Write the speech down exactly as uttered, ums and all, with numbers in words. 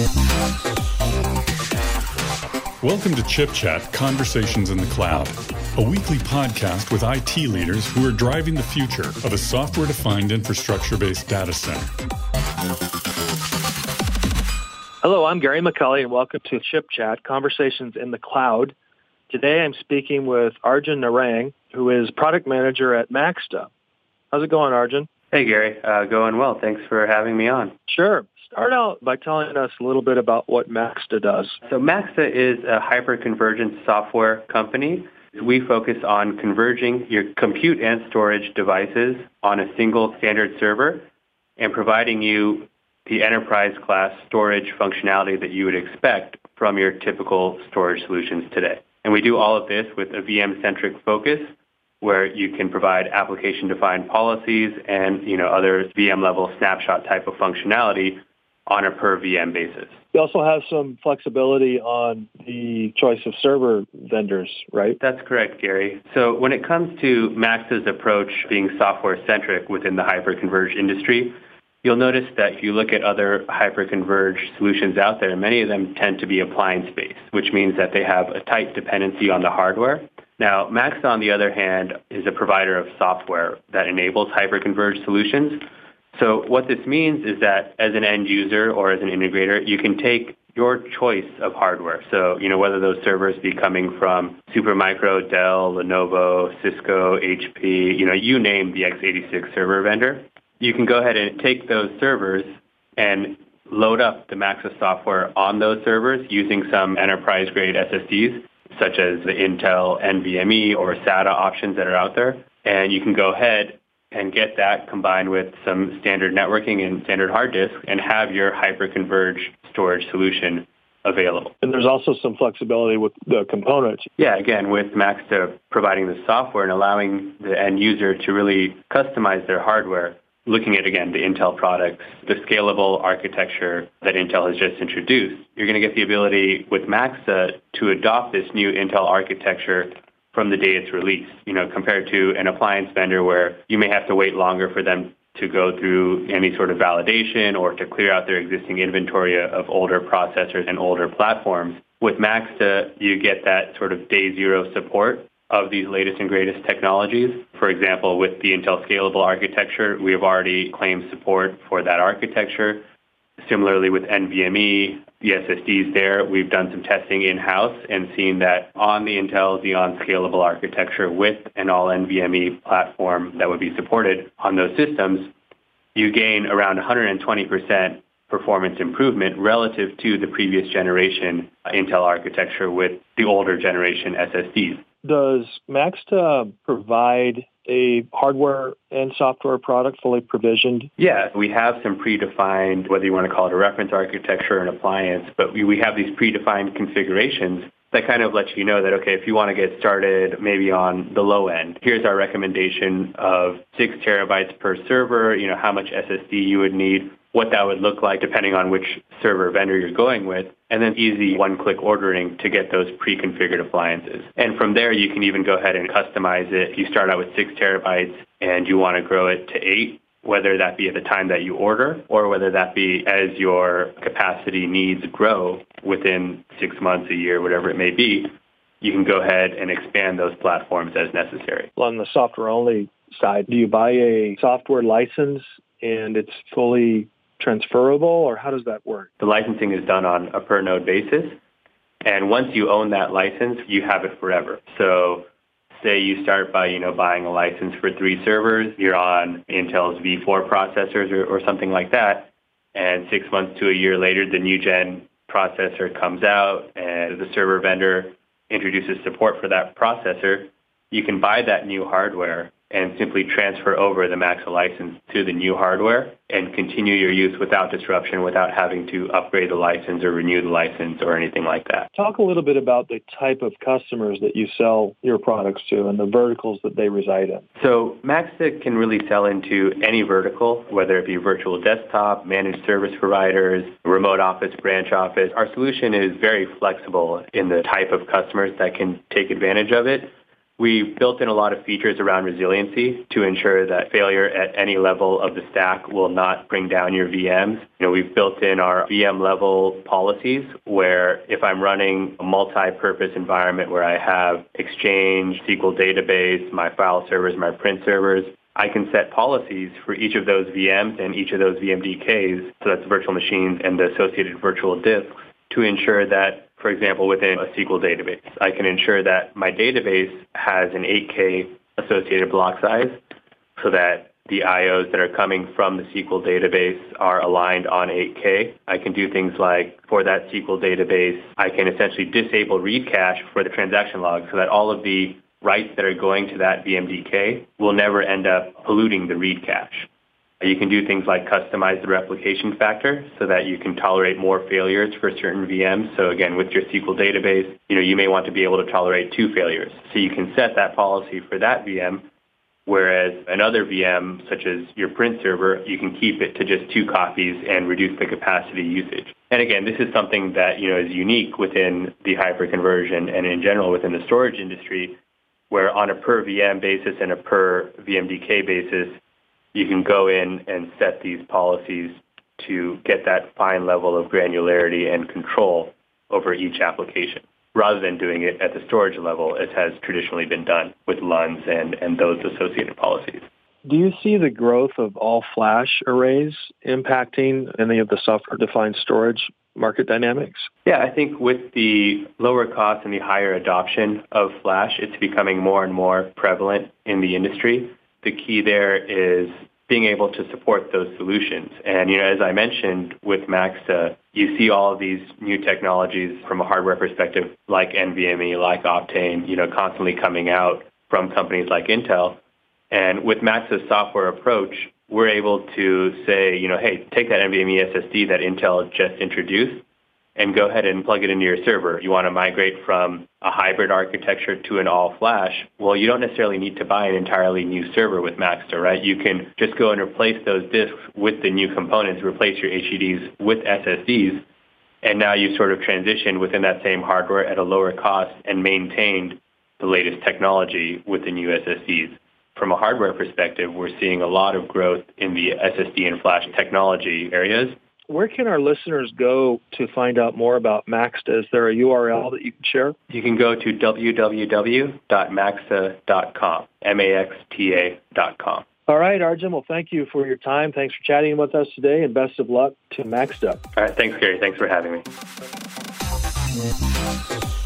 Welcome to Chip Chat Conversations in the Cloud, a weekly podcast with I T leaders who are driving the future of a software-defined infrastructure-based data center. Hello, I'm Gary McCulley, and welcome to Chip Chat Conversations in the Cloud. Today I'm speaking with Arjun Narang, who is product manager at Maxta. How's it going, Arjun? Hey, Gary. Uh, going well. Thanks for having me on. Sure. Start out by telling us a little bit about what Maxta does. So Maxta is a hyper-convergent software company. We focus on converging your compute and storage devices on a single standard server and providing you the enterprise-class storage functionality that you would expect from your typical storage solutions today. And we do all of this with a V M-centric focus, where you can provide application-defined policies and, you know, other V M-level snapshot type of functionality on a per V M basis. You also have some flexibility on the choice of server vendors, right? That's correct, Gary. So when it comes to Maxta's approach being software-centric within the hyper-converged industry, you'll notice that if you look at other hyper-converged solutions out there, many of them tend to be appliance-based, which means that they have a tight dependency on the hardware. Now, Maxta, on the other hand, is a provider of software that enables hyper-converged solutions. So what this means is that as an end user or as an integrator, you can take your choice of hardware. So, you know, whether those servers be coming from Supermicro, Dell, Lenovo, Cisco, H P, you know, you name the x eighty-six server vendor, you can go ahead and take those servers and load up the Maxta software on those servers using some enterprise-grade S S Ds, such as the Intel NVMe or SATA options that are out there. And you can go ahead and get that combined with some standard networking and standard hard disk and have your hyper-converged storage solution available. And there's also some flexibility with the components. Yeah, again, with Maxta providing the software and allowing the end user to really customize their hardware, looking at, again, the Intel products, the scalable architecture that Intel has just introduced, you're going to get the ability with Maxta to adopt this new Intel architecture from the day it's released, you know, compared to an appliance vendor where you may have to wait longer for them to go through any sort of validation or to clear out their existing inventory of older processors and older platforms. With Maxta, you get that sort of day zero support of these latest and greatest technologies. For example, with the Intel Scalable architecture, we have already claimed support for that architecture. Similarly, with NVMe, the S S Ds there, we've done some testing in-house and seen that on the Intel Xeon Scalable architecture with an all NVMe platform that would be supported on those systems, you gain around one hundred twenty percent performance improvement relative to the previous generation Intel architecture with the older generation S S Ds. Does Maxta provide a hardware and software product fully provisioned? Yeah, we have some predefined, whether you want to call it a reference architecture or an appliance, but we, we have these predefined configurations that kind of let you know that, okay, if you want to get started maybe on the low end, here's our recommendation of six terabytes per server, you know, how much S S D you would need, what that would look like depending on which server vendor you're going with, and then easy one-click ordering to get those pre-configured appliances. And from there, you can even go ahead and customize it. If you start out with six terabytes and you want to grow it to eight, whether that be at the time that you order or whether that be as your capacity needs grow within six months, a year, whatever it may be, you can go ahead and expand those platforms as necessary. On the software-only side, do you buy a software license and it's fully transferable, or how does that work? The licensing is done on a per node basis, and once you own that license, you have it forever. So say you start by, you know, buying a license for three servers, you're on Intel's V four processors or, or something like that, and six months to a year later, the new gen processor comes out and the server vendor introduces support for that processor, you can buy that new hardware and simply transfer over the Maxta license to the new hardware and continue your use without disruption, without having to upgrade the license or renew the license or anything like that. Talk a little bit about the type of customers that you sell your products to and the verticals that they reside in. So Maxta can really sell into any vertical, whether it be virtual desktop, managed service providers, remote office, branch office. Our solution is very flexible in the type of customers that can take advantage of it. We built in a lot of features around resiliency to ensure that failure at any level of the stack will not bring down your V Ms. You know, we've built in our V M level policies where if I'm running a multi-purpose environment where I have Exchange, S Q L database, my file servers, my print servers, I can set policies for each of those V Ms and each of those V M D Ks, so that's virtual machines and the associated virtual disks, to ensure that, for example, within a S Q L database, I can ensure that my database has an eight K associated block size so that the I Os that are coming from the S Q L database are aligned on eight K. I can do things like, for that S Q L database, I can essentially disable read cache for the transaction log so that all of the writes that are going to that V M D K will never end up polluting the read cache. You can do things like customize the replication factor so that you can tolerate more failures for certain V Ms. So again, with your S Q L database, you know, you may want to be able to tolerate two failures. So you can set that policy for that V M, whereas another V M, such as your print server, you can keep it to just two copies and reduce the capacity usage. And again, this is something that, you know, is unique within the hyperconversion and in general within the storage industry, where on a per V M basis and a per V M D K basis, you can go in and set these policies to get that fine level of granularity and control over each application, rather than doing it at the storage level as has traditionally been done with L U Ns and, and those associated policies. Do you see the growth of all-flash arrays impacting any of the software-defined storage market dynamics? Yeah, I think with the lower cost and the higher adoption of flash, it's becoming more and more prevalent in the industry. The key there is being able to support those solutions. And, you know, as I mentioned with Maxta, you see all of these new technologies from a hardware perspective, like NVMe, like Optane, you know, constantly coming out from companies like Intel. And with Maxta's software approach, we're able to say, you know, hey, take that NVMe S S D that Intel just introduced and go ahead and plug it into your server. You want to migrate from a hybrid architecture to an all-flash. Well, you don't necessarily need to buy an entirely new server with Maxta, right? You can just go and replace those disks with the new components, replace your H D Ds with S S Ds, and now you've sort of transitioned within that same hardware at a lower cost and maintained the latest technology with the new S S Ds. From a hardware perspective, we're seeing a lot of growth in the S S D and flash technology areas. Where can our listeners go to find out more about Maxta? Is there a U R L that you can share? You can go to w w w dot maxta dot com, M A X T A dot com. All right, Arjun. Well, thank you for your time. Thanks for chatting with us today, and best of luck to Maxta. All right. Thanks, Gary. Thanks for having me.